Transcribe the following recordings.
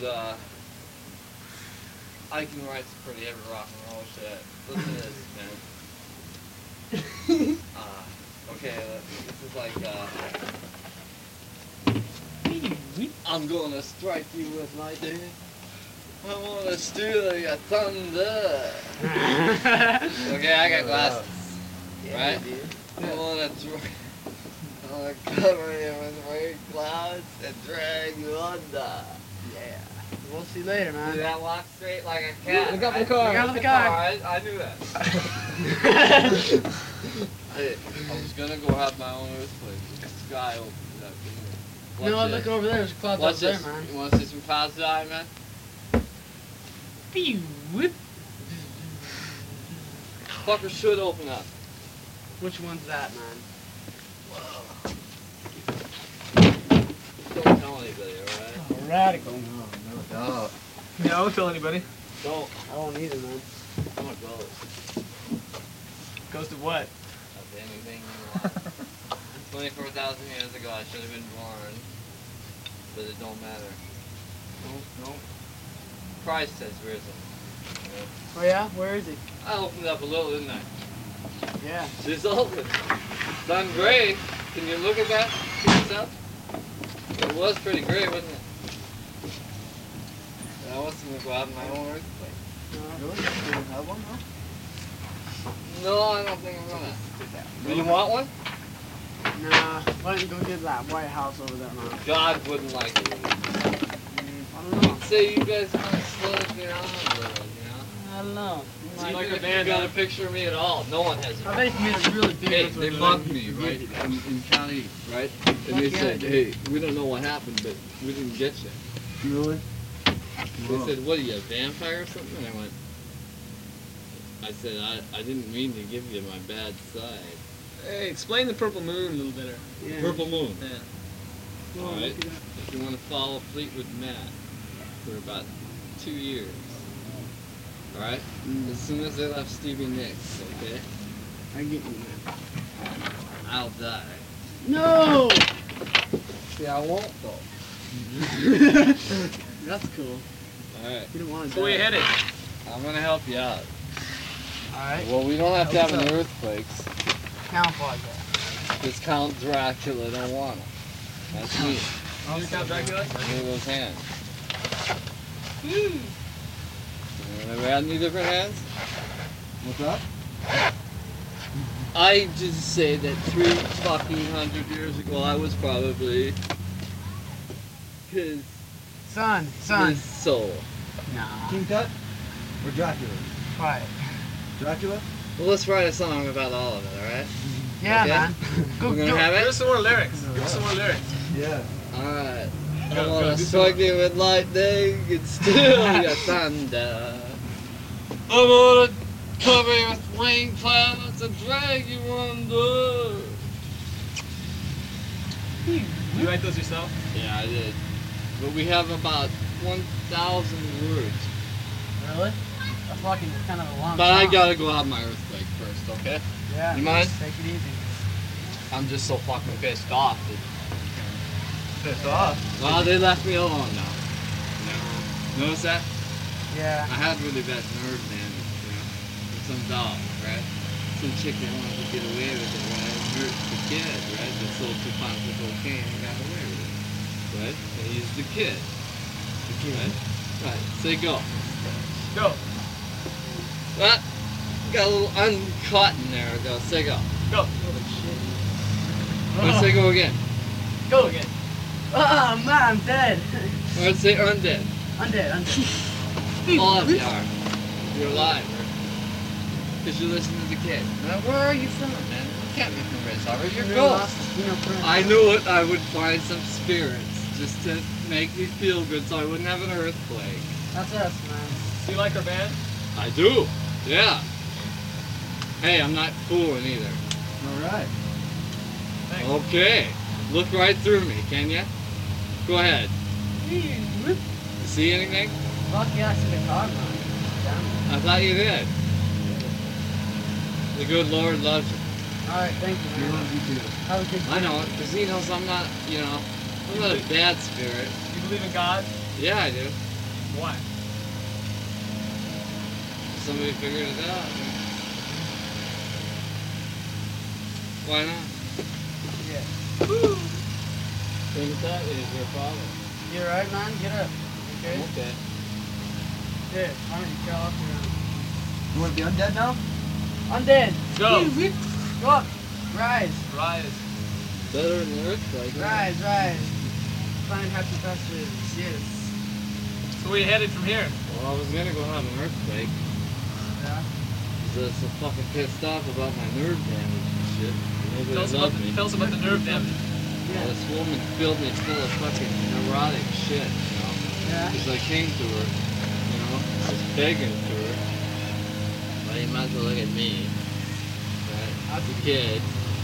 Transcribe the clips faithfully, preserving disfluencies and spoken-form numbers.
uh, Ike writes pretty heavy rock and roll shit. Listen to this, man. uh, okay, this is like, uh, I'm gonna strike you with lightning. I wanna steal your thunder. Okay, I got glasses. Yeah, Right? dude. I wanna dra- I wanna cover you with rain clouds and drag you under. Yeah. We'll see you later, See man. that walk straight like a cat. Look out for the right? car. Look out for the car. I, I knew that. Hey, I was gonna go have my own earthquake. The sky opened up. Watch No, this. look over there. There's a cloud Watch up there, this. man. You wanna see some clouds die, man? Pew, whip. Fucker should open up. Which one's that, man? Don't tell anybody, alright? Oh, radical. No, no doubt. Yeah, I won't tell anybody. Don't. I won't either, man. I'm a ghost. Goes to what? Of anything you want. twenty-four thousand years ago, I should have been born. But it don't matter. Don't, don't. Christ has risen. Oh, yeah? Where is he? I opened up a little, didn't I? Yeah. It's open. It's done gray. Can you look at that for yourself? It was pretty gray, wasn't it? I was going to go out in my own earthquake. Really? You don't have one, huh? No, I don't think I'm gonna. Do you want one? Nah. Why don't you go get that White House over there, man? God wouldn't like it. Mm, I don't know. Say you guys want to slow it down a little, you know? I don't know. See, Like, like if you got a picture of me at all, no one has I it. bet if you made a really big Hey, one, they so mugged like- me, right, in, in county, right? And Fuck they yeah, said, dude. hey, we don't know what happened, but we didn't get you. Really? They said, what are you, a vampire or something? And I went, I said, I, I didn't mean to give you my bad side. Hey, explain the purple moon a little better. Yeah. Purple moon. Yeah. Oh, Alright. look at that. If you want to follow Fleetwood Mac for about two years. Alright? Mm. As soon as they left Stevie Nicks, okay? I get you, man. I'll die. No! See, I won't though. That's cool. Alright. You don't want to So where you headed? I'm gonna help you out. Alright. Well, we don't have to have What's any up? earthquakes. Camouflage that. Because Count Dracula don't want them. That's me. You Count Dracula? Look at those hands. Ever had any different hands? What's that? I just say that three fucking hundred years ago I was probably his, Son, son. his soul. Nah. King Tut? Or Dracula? Quiet. Dracula? Well, let's write a song about all of it, alright? Yeah, Okay. man. Go, We're gonna go. have Give it? us some more lyrics. Give us some more lyrics. Yeah. Alright. I Go, go, wanna do strike you with lightning and steal your thunder. I wanna cover you with rain clouds and drag you under. You write those yourself? Yeah, I did. But we have about one thousand words. Really? That's fucking kind of a long But I song. gotta go have my earthquake first, okay? Yeah. You mind? Take it easy. I'm just so fucking pissed off. That, Pissed off. well, they left me alone now. You know? Notice that? Yeah. I had really bad nerve damage, you know? With some dog, right? Some chick that wanted to get away with it, right? Hurt the kid, right? That sold two pounds of cocaine and got away with it. Right? They used the kid. The kid. Right? Right. Say go. Go. What? Got a little uncut in there. Go. Say go. Go. Let's say go again. Go again. Oh man, I'm dead. Or let's say undead. I'm dead. I'm dead. All of you are. You're alive, right? Because you listen to the kid. Now, where are you from, man? You can't be from Red Harbor. You're You're ghost. lost, you know, friend. I knew it. I would find some spirits just to make me feel good so I wouldn't have an earthquake. That's us, man. Do you like our band? I do. Yeah. Hey, I'm not fooling either. Alright. Thanks. Okay. Look right through me, can ya? Go ahead. You see anything? Fuck yeah, I see the car, man. I thought you did. The good Lord loves you. Alright, thank you, We man. love you too. Have a good I know it, because he knows I'm not, you know, I'm not a bad spirit. You believe in God? Yeah, I do. Why? Somebody figured it out. Why not? Yeah. Think that is your problem. You alright, man? Get up. Okay? Okay. Yeah, why don't you get off here? You want to be undead now? Undead! Go. Go up! Rise! Rise. Better than the earthquake. Rise, rise! Find happy passages, yes. So where you headed from here? Well, I was gonna go have an earthquake. Yeah? Because I was so fucking pissed off about my nerve damage and shit. Nobody Tell us, about loved the, me. tell us about the nerve damage. Well, Yeah. this woman filled me full of fucking neurotic shit, you know? Yeah? Because I came to her, you know, I was begging to her. Well, you might as well look at me. Right? As a kid.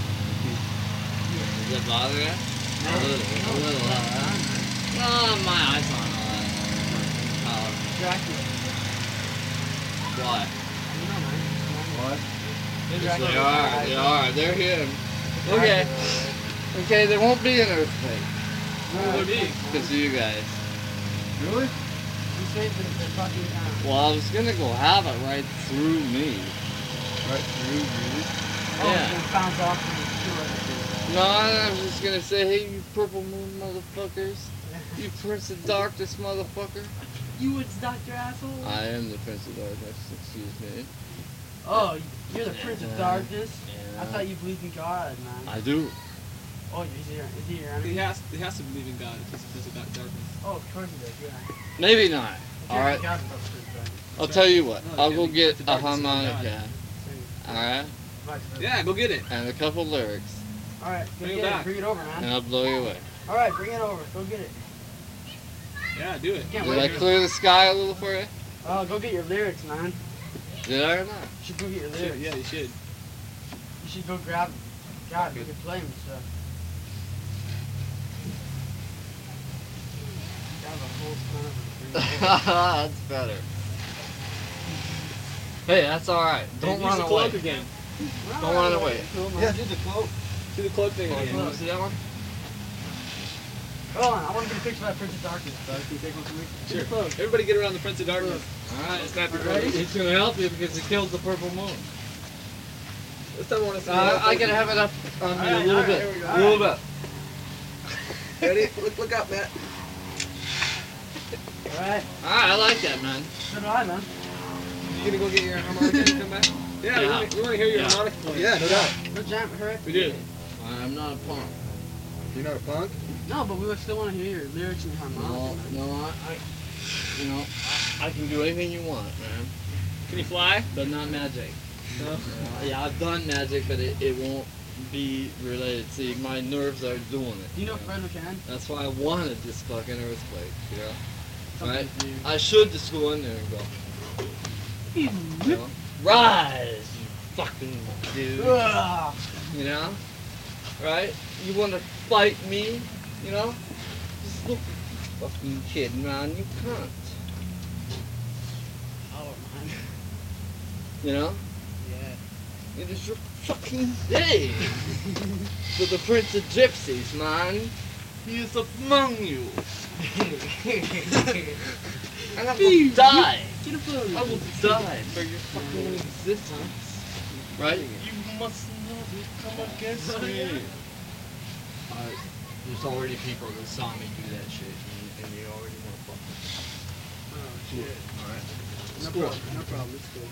Does that bother you? A little, a little, huh? No, my eyes on all that. Power. Dracula. Why? You know, man. What? Yes, they are, they are, they're him. Okay. Okay, there won't be an earthquake. What would it be? Because of you guys. Really? You saved the, the fucking town. Well, I was gonna go have it right through me. Right through, really? Oh, Yeah. it's gonna bounce off from the sewer. No, I was just gonna say, hey, you purple moon motherfuckers. You Prince of Darkness motherfucker. You it's Doctor Asshole? I am the Prince of Darkness, excuse me. Oh, you're the Prince of Yeah. Darkness? Yeah. I thought you believed in God, man. I do. Oh, is he, is he your He enemy? has, he has to believe in God if he's Prince of Dark- Darkness. Oh, of course he does, yeah. Maybe not. If All you're right. God's not Prince of Darkness. I'll tell you what. No, I'll you go can't be get Prince of a Darkness without God. harmonica. All right, Vice versa. Yeah, go get it. and a couple lyrics, Alright, go Bring it get it. back. Bring it over, and man. I'll blow you away. Alright, bring it over. Go get it. Yeah, do it. Can't Did wait. I clear the sky a little for you? Oh, go get your lyrics, man. Did I or not? You should go get your Shit, lyrics. yeah, you should. You should go grab God, you can play him and stuff. Got a whole ton of them. Bring it over. That's better. Hey, that's all right. Don't Use run the away. cloak again. Don't run away. Cool, man. Yeah, do the cloak. Do the cloak thing Oh, you again. want to see that one? Hold on, I want to get a picture of that Prince of Darkness, bud. Can you take one for me? Sure. Cloak. Everybody get around the Prince of Darkness. All right. Snap your Ready? photos. It's gonna help you because it kills the purple moon. This time I want to see. Uh, I gotta have it up on me All right, a little all right, bit. here we go. A little bit. Ready? Look, look out, Matt. Alright, All right, I like that, man. so do I, man. You gonna go get your harmonica and come back? Yeah, Yeah. we want to hear your Yeah. harmonica play. Yeah, no doubt. Go jam, hurry. We do. I'm not a punk. You're not a punk? No, but we would still want to hear your lyrics and your No, harmonica. man. no, I, I you know, I, I can do anything you want, man. Can you fly? But not magic. No. Uh, yeah, I've done magic, but it, it won't be related. See, my nerves are doing it. Do you know Fred McCann? That's why I wanted this fucking earthquake, you know? Something Right? to do. I should just go in there and go, you Whip. know? Rise, you fucking dude. Ugh. You know? Right? You want to fight me? You know? Just look, fucking kid, man. You can't. Oh, man. You know? Yeah. It is your fucking day for the Prince of Gypsies, man. He is among you. And I will die. Get a photo. I will die for your fucking existence. Right? You must not come against me. Uh, there's already people that saw me do that shit, and, and you already want to fuck me. Oh, shit. Alright. No Cool. problem, no problem, it's cool.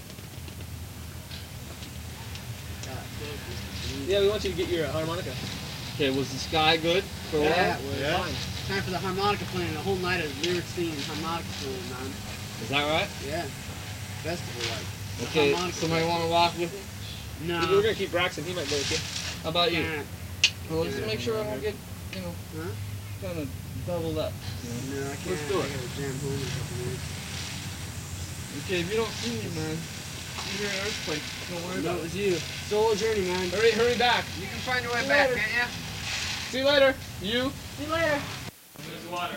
God, close. Yeah, we want you to get your uh, harmonica. Okay, was the sky good for a Yeah, while? it was Yeah. fine. Time for the harmonica playing, a whole night of lyrics singing and harmonica playing, man. Is that right? Yeah. Festival like. The Okay, harmonica somebody playing. want to walk with me? No. We're gonna keep Braxton. He might go with you. How about you? Can't. Well, let's make sure I don't get, you know, Huh? kind of doubled up. You know? No, I can't. Let's do I it. gotta jam home in a couple minutes. Okay, if you don't see me, man, you hear an earthquake. Don't worry No, about it it. was you. Solo journey, man. Hurry, hurry back. You can find your way See you back, later. can't ya? See you later. You? See you later. There's water.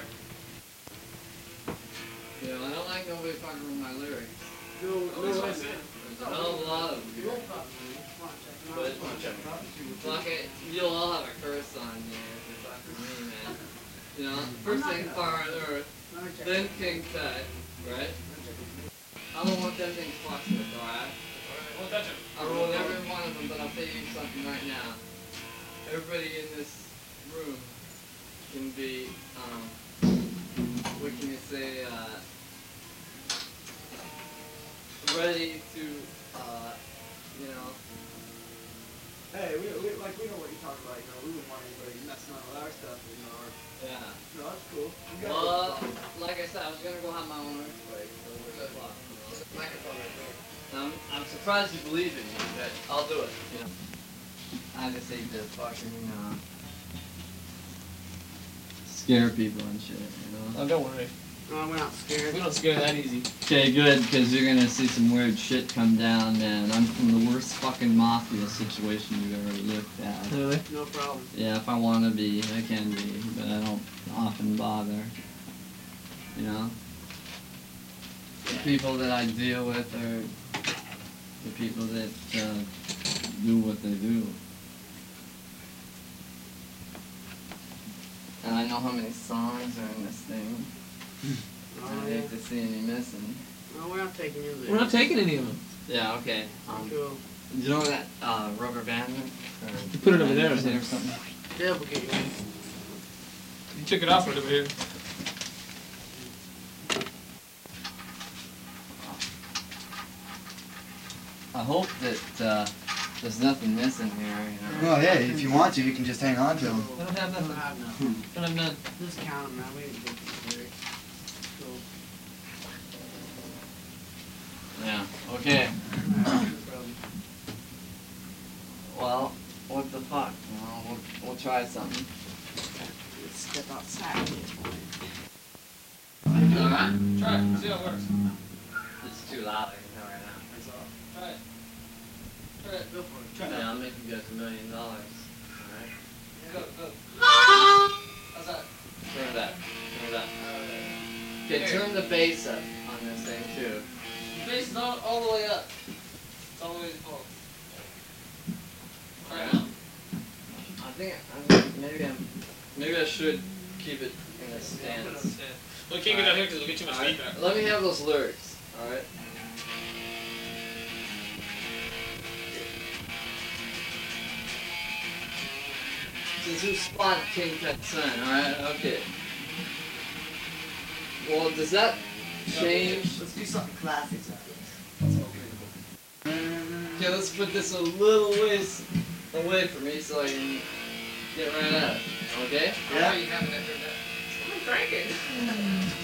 Yeah, I don't like nobody fucking with my lyrics. No, Oh, that's what I said. There's a hell of a lot of them here. But, fuck it, you'll all have a curse on you if you fuck with me, man. You know, first thing far on earth, Let me check. then King Tut, right? I don't want them things fucked with, alright? Won't touch him. I rolled every one of them, but I'll tell you something right now. Everybody in this room can be, um, what can you say, uh, ready to, uh, you know, Hey, we, we like we know what you're talking about. You know, we wouldn't want anybody messing around with our stuff. You know, or, yeah. no, that's cool. We got Well, it. like I said, I was gonna go have my own earthquake, so we're good luck, you know. Microphone right there. I'm, I'm surprised you believe in me, but I'll do it, you know. I just hate to fucking, uh, scare people and shit, you know. Oh, don't worry. No, we're not scared. We don't scare that easy. Okay, good, because you're gonna see some weird shit come down, man. I'm from the worst fucking mafia situation you've ever looked at. Really? No problem. Yeah, if I want to be, I can be, but I don't often bother. You know? The people that I deal with are the people that uh, do what they do. And I know how many songs are in this thing. Oh, I yeah. hate to see any missing. No, we're not taking you there. We're not taking any of them. Yeah, okay. Um, Cool. do you know where that uh, rubber band went? Or You put it over there, I or think. something? Yeah, we'll get you in. You took it off right over here. I hope that uh, there's nothing missing here, you know. Well, hey, if you want to, you can just hang on to them. I don't have We don't nothing. have nothing. Don't have none. Just count them, man. We didn't get this very. Cool. Yeah. Okay. Alright, no problem. Well, what the fuck? You know, we'll, we'll try something. Let's step outside. Alright. Try it. See how it works. It's too loud, I can tell right now. That's all. Try it. Try it. Go for it. Try Yeah, I'll make you guys a million dollars. Alright? Go, go. How's that? Turn it up. Turn it up. Okay, turn the bass up on this thing too. The bass is all, all the way up. It's all the way to the floor. Try it now. I think I'm, maybe I'm, maybe I should keep it in a stance. Well, you can't get down here because it'll get too much Alright, feedback. let me have those lyrics, alright? Since who spawned King Tut's son, alright? Okay. Well, does that change? Let's do something classic. Okay, let's put this a little ways away from me so I can get right at it. Okay? How are you having that heard that? I'm drinking.